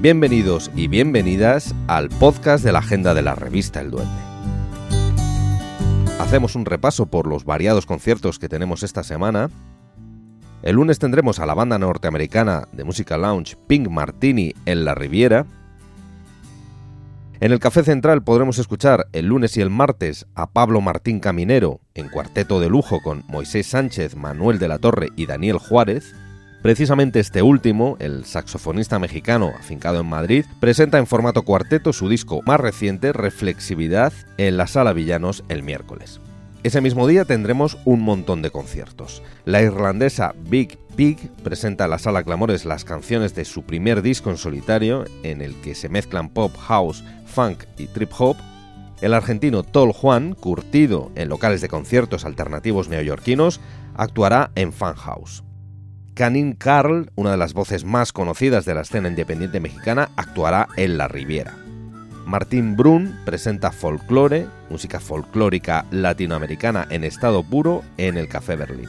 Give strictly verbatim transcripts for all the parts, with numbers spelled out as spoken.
Bienvenidos y bienvenidas al podcast de la agenda de la revista El Duende. Hacemos un repaso por los variados conciertos que tenemos esta semana. El lunes tendremos a la banda norteamericana de música lounge Pink Martini en la Riviera. En el Café Central podremos escuchar el lunes y el martes a Pablo Martín Caminero en cuarteto de lujo con Moisés Sánchez, Manuel de la Torre y Daniel Juárez. Precisamente este último, el saxofonista mexicano afincado en Madrid, presenta en formato cuarteto su disco más reciente, Reflexividad, en la Sala Villanos el miércoles. Ese mismo día tendremos un montón de conciertos. La irlandesa Big Pig presenta en la Sala Clamores las canciones de su primer disco en solitario, en el que se mezclan pop, house, funk y trip hop. El argentino Tol Juan, curtido en locales de conciertos alternativos neoyorquinos, actuará en Fan House. Canin Carl, una de las voces más conocidas de la escena independiente mexicana, actuará en La Riviera. Martín Brun presenta Folklore, música folclórica latinoamericana en estado puro, en el Café Berlín.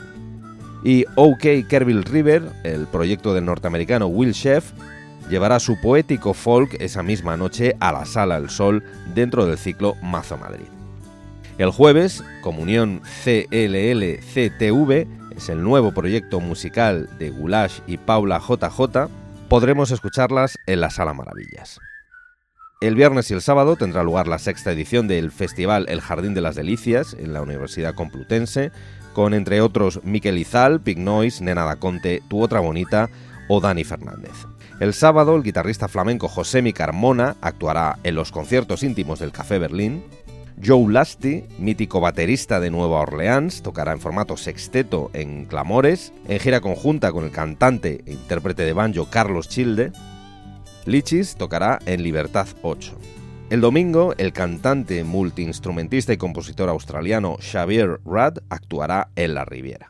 Y OK Kerbil River, el proyecto del norteamericano Will Sheff, llevará su poético folk esa misma noche a la Sala El Sol dentro del ciclo Mazo Madrid. El jueves, Comunión C L L C T V, es el nuevo proyecto musical de Gulash y Paula J J, podremos escucharlas en la Sala Maravillas. El viernes y el sábado tendrá lugar la sexta edición del festival El Jardín de las Delicias en la Universidad Complutense, con entre otros Miquel Izal, Pig Noise, Nena Da Conte, Tu Otra Bonita o Dani Fernández. El sábado el guitarrista flamenco Josemi Carmona actuará en los conciertos íntimos del Café Berlín. Joe Lasty, mítico baterista de Nueva Orleans, tocará en formato sexteto en Clamores, en gira conjunta con el cantante e intérprete de banjo Carlos Childe. Lichis tocará en Libertad ocho. El domingo, el cantante, multiinstrumentista y compositor australiano Xavier Rudd actuará en La Riviera.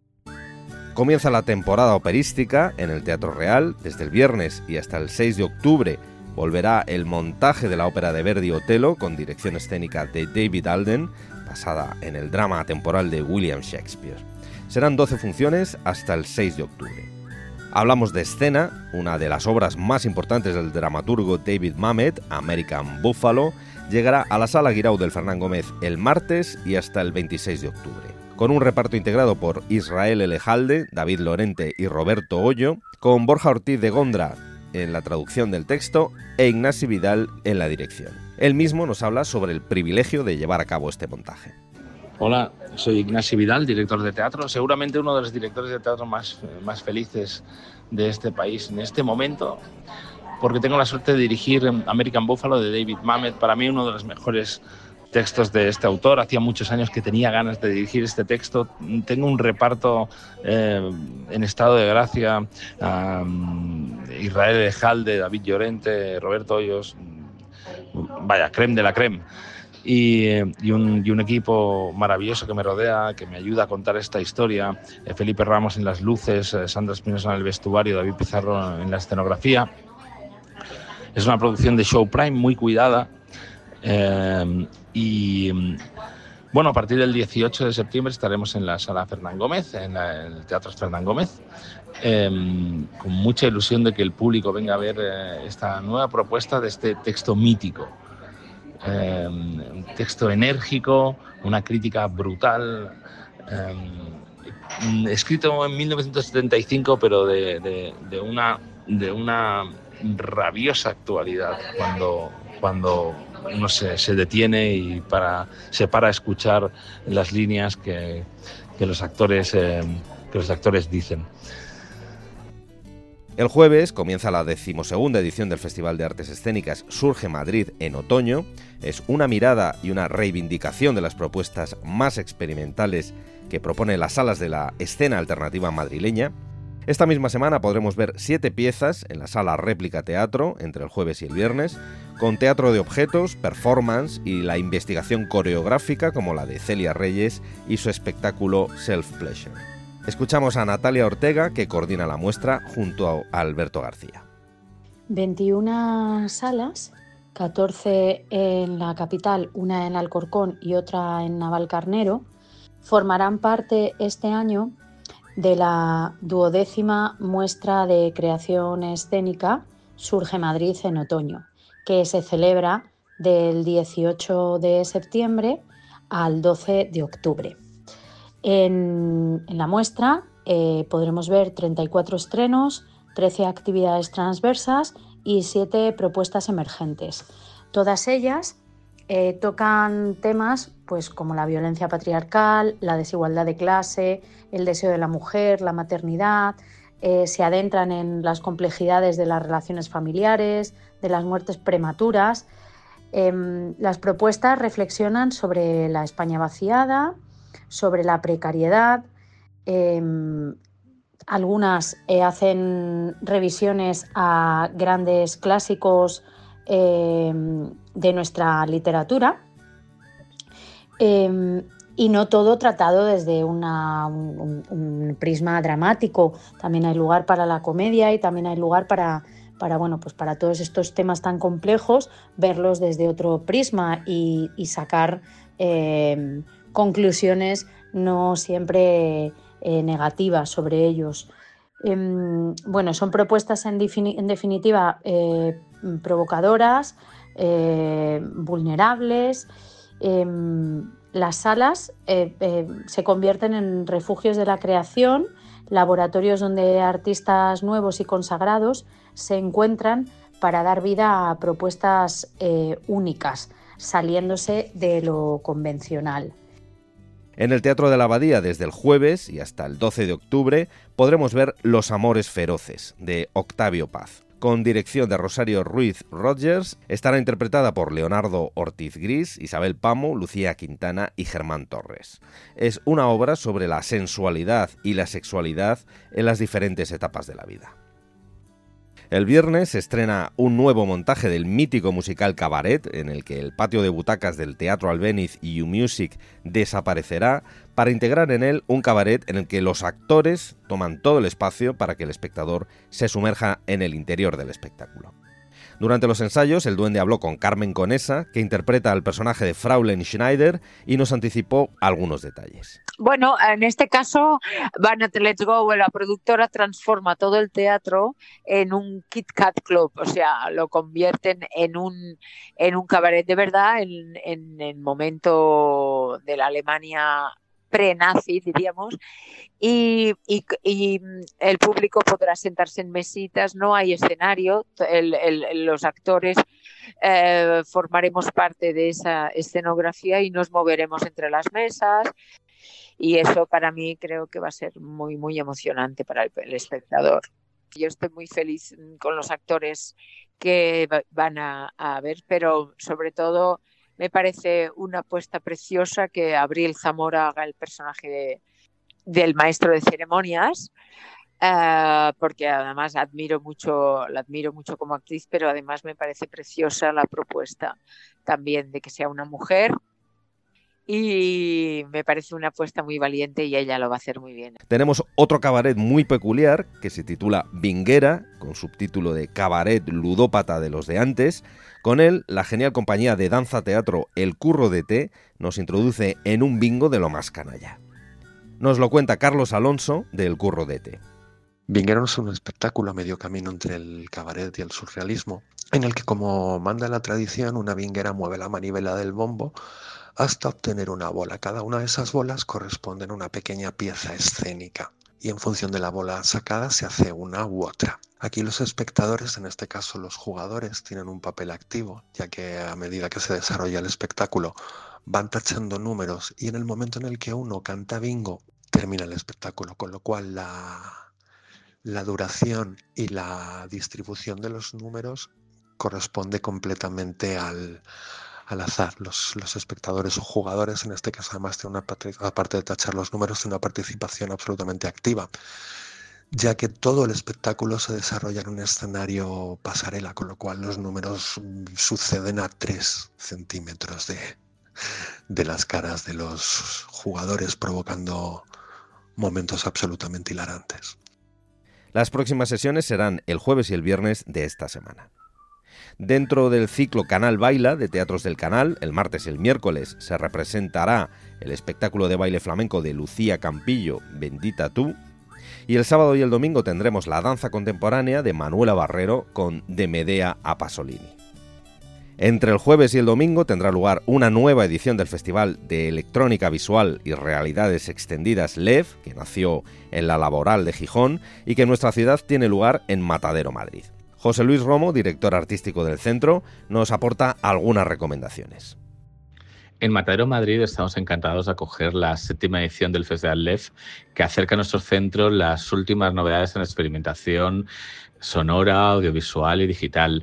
Comienza la temporada operística en el Teatro Real. Desde el viernes y hasta el seis de octubre volverá el montaje de la ópera de Verdi Otelo con dirección escénica de David Alden, basada en el drama atemporal de William Shakespeare. Serán doce funciones hasta el seis de octubre. Hablamos de Escena, una de las obras más importantes del dramaturgo David Mamet, American Buffalo, llegará a la Sala Guirao del Fernán Gómez el martes y hasta el veintiséis de octubre. Con un reparto integrado por Israel Elejalde, David Lorente y Roberto Hoyo, con Borja Ortiz de Gondra en la traducción del texto e Ignasi Vidal en la dirección. Él mismo nos habla sobre el privilegio de llevar a cabo este montaje. Hola, soy Ignasi Vidal, director de teatro, seguramente uno de los directores de teatro más, más felices de este país en este momento, porque tengo la suerte de dirigir American Buffalo de David Mamet, para mí uno de los mejores textos de este autor. Hacía muchos años que tenía ganas de dirigir este texto. Tengo un reparto eh, en estado de gracia, um, Israel Elejalde, David Llorente, Roberto Hoyos, vaya, creme de la creme. Y, y, un, y un equipo maravilloso que me rodea, que me ayuda a contar esta historia. Eh, Felipe Ramos en las luces, eh, Sandra Espinosa en el vestuario, David Pizarro en la escenografía. Es una producción de Show Prime muy cuidada. Eh, y bueno, a partir del dieciocho de septiembre estaremos en la Sala Fernán Gómez, en, la, en el Teatro Fernán Gómez, eh, con mucha ilusión de que el público venga a ver eh, esta nueva propuesta de este texto mítico. Eh, un texto enérgico, una crítica brutal, eh, escrito en mil novecientos setenta y cinco, pero de, de, de, una, de una rabiosa actualidad, cuando, cuando uno se, se detiene y para, se para a escuchar las líneas que, que, los actores, eh, que los actores dicen. El jueves comienza la decimosegunda edición del Festival de Artes Escénicas Surge Madrid en otoño. Es una mirada y una reivindicación de las propuestas más experimentales que propone las salas de la escena alternativa madrileña. Esta misma semana podremos ver siete piezas en la Sala Réplica Teatro entre el jueves y el viernes, con teatro de objetos, performance y la investigación coreográfica como la de Celia Reyes y su espectáculo Self Pleasure. Escuchamos a Natalia Ortega, que coordina la muestra junto a Alberto García. veintiuna salas, catorce en la capital, una en Alcorcón y otra en Navalcarnero, formarán parte este año de la duodécima muestra de creación escénica Surge Madrid en otoño, que se celebra del dieciocho de septiembre al doce de octubre. En, en la muestra eh, podremos ver treinta y cuatro estrenos, trece actividades transversas y siete propuestas emergentes. Todas ellas eh, tocan temas pues, como la violencia patriarcal, la desigualdad de clase, el deseo de la mujer, la maternidad, eh, se adentran en las complejidades de las relaciones familiares, de las muertes prematuras. Eh, las propuestas reflexionan sobre la España vaciada, sobre la precariedad, eh, algunas eh, hacen revisiones a grandes clásicos eh, de nuestra literatura eh, y no todo tratado desde una, un, un prisma dramático. También hay lugar para la comedia y también hay lugar para, para, bueno, pues para todos estos temas tan complejos, verlos desde otro prisma y, y sacar eh, conclusiones no siempre eh, negativas sobre ellos. Eh, bueno, son propuestas en, defini- en definitiva eh, provocadoras, eh, vulnerables. Eh, las salas eh, eh, se convierten en refugios de la creación, laboratorios donde artistas nuevos y consagrados se encuentran para dar vida a propuestas eh, únicas, saliéndose de lo convencional. En el Teatro de la Abadía, desde el jueves y hasta el doce de octubre, podremos ver Los Amores Feroces, de Octavio Paz. Con dirección de Rosario Ruiz Rogers, estará interpretada por Leonardo Ortiz Gris, Isabel Pamo, Lucía Quintana y Germán Torres. Es una obra sobre la sensualidad y la sexualidad en las diferentes etapas de la vida. El viernes se estrena un nuevo montaje del mítico musical Cabaret, en el que el patio de butacas del Teatro Albéniz y U-Music desaparecerá para integrar en él un cabaret en el que los actores toman todo el espacio para que el espectador se sumerja en el interior del espectáculo. Durante los ensayos, el Duende habló con Carmen Conesa, que interpreta al personaje de Fraulein Schneider, y nos anticipó algunos detalles. Bueno, en este caso, Barnet Let's Go, la productora, transforma todo el teatro en un Kit Kat Club, o sea, lo convierten en un, en un cabaret de verdad, en, en el momento de la Alemania pre-nazi, diríamos, y, y, y el público podrá sentarse en mesitas, no hay escenario, el, el, los actores eh, formaremos parte de esa escenografía y nos moveremos entre las mesas, y eso para mí creo que va a ser muy, muy emocionante para el, el espectador. Yo estoy muy feliz con los actores que van a, a ver, pero sobre todo me parece una apuesta preciosa que Abril Zamora haga el personaje de, del maestro de ceremonias, uh, porque además admiro mucho, la admiro mucho como actriz, pero además me parece preciosa la propuesta también de que sea una mujer. Y me parece una apuesta muy valiente y ella lo va a hacer muy bien. Tenemos otro cabaret muy peculiar que se titula Binguera, con subtítulo de Cabaret ludópata de los de antes. Con él, la genial compañía de danza teatro El Curro de Té nos introduce en un bingo de lo más canalla. Nos lo cuenta Carlos Alonso de El Curro de Té. Binguera es un espectáculo a medio camino entre el cabaret y el surrealismo, en el que, como manda la tradición, una binguera mueve la manivela del bombo hasta obtener una bola. Cada una de esas bolas corresponde a una pequeña pieza escénica y en función de la bola sacada se hace una u otra. Aquí los espectadores, en este caso los jugadores, tienen un papel activo, ya que a medida que se desarrolla el espectáculo van tachando números y en el momento en el que uno canta bingo termina el espectáculo, con lo cual la, la duración y la distribución de los números corresponde completamente al al azar. Los, los espectadores o jugadores, en este caso además tienen una, aparte de tachar los números, tienen una participación absolutamente activa, ya que todo el espectáculo se desarrolla en un escenario pasarela, con lo cual los números suceden a tres centímetros de, de las caras de los jugadores, provocando momentos absolutamente hilarantes. Las próximas sesiones serán el jueves y el viernes de esta semana. Dentro del ciclo Canal Baila de Teatros del Canal, el martes y el miércoles se representará el espectáculo de baile flamenco de Lucía Campillo, Bendita tú, Y el sábado y el domingo tendremos la danza contemporánea de Manuela Barrero con De Medea a Pasolini. Entre el jueves y el domingo tendrá lugar una nueva edición del Festival de Electrónica Visual y Realidades Extendidas L E V, que nació en la Laboral de Gijón y que en nuestra ciudad tiene lugar en Matadero, Madrid. José Luis Romo, director artístico del centro, nos aporta algunas recomendaciones. En Matadero, Madrid, estamos encantados de acoger la séptima edición del Festival L E V, que acerca a nuestro centro las últimas novedades en experimentación sonora, audiovisual y digital.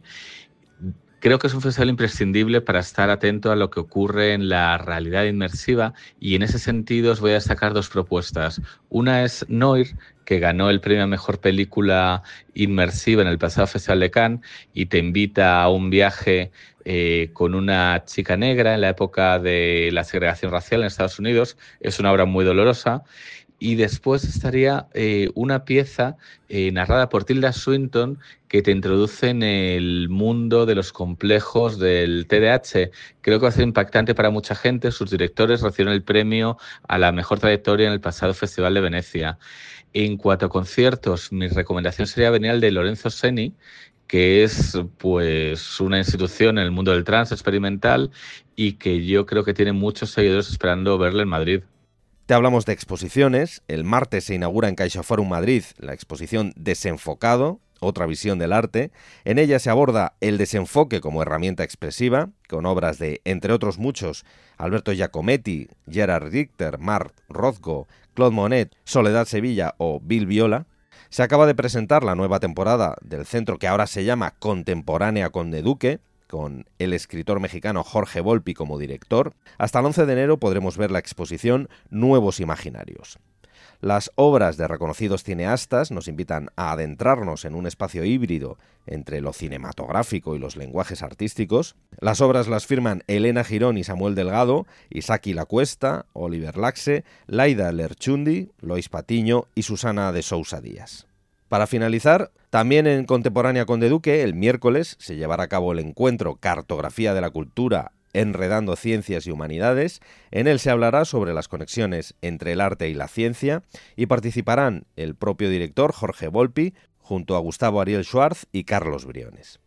Creo que es un festival imprescindible para estar atento a lo que ocurre en la realidad inmersiva y en ese sentido os voy a destacar dos propuestas. Una es Noir, que ganó el premio a Mejor Película Inmersiva en el pasado Festival de Cannes y te invita a un viaje eh, con una chica negra en la época de la segregación racial en Estados Unidos. Es una obra muy dolorosa. Y después estaría eh, una pieza eh, narrada por Tilda Swinton que te introduce en el mundo de los complejos del T D A H. Creo que va a ser impactante para mucha gente. Sus directores recibieron el premio a la mejor trayectoria en el pasado Festival de Venecia. En cuanto a conciertos, mi recomendación sería venir al de Lorenzo Seni, que es pues una institución en el mundo del trance experimental y que yo creo que tiene muchos seguidores esperando verle en Madrid. Te hablamos de exposiciones. El martes se inaugura en CaixaForum Madrid la exposición Desenfocado, otra visión del arte. En ella se aborda el desenfoque como herramienta expresiva, con obras de, entre otros muchos, Alberto Giacometti, Gerard Richter, Marc Rothko, Claude Monet, Soledad Sevilla o Bill Viola. Se acaba de presentar la nueva temporada del centro que ahora se llama Contemporánea Conde Duque, con el escritor mexicano Jorge Volpi como director. Hasta el once de enero podremos ver la exposición Nuevos Imaginarios. Las obras de reconocidos cineastas nos invitan a adentrarnos en un espacio híbrido entre lo cinematográfico y los lenguajes artísticos. Las obras las firman Elena Girón y Samuel Delgado, Isaki Lacuesta, Oliver Laxe, Laida Lerchundi, Lois Patiño y Susana de Sousa Díaz. Para finalizar, también en Contemporánea Conde Duque, el miércoles se llevará a cabo el encuentro Cartografía de la Cultura, Enredando Ciencias y Humanidades. En él se hablará sobre las conexiones entre el arte y la ciencia y participarán el propio director Jorge Volpi junto a Gustavo Ariel Schwartz y Carlos Briones.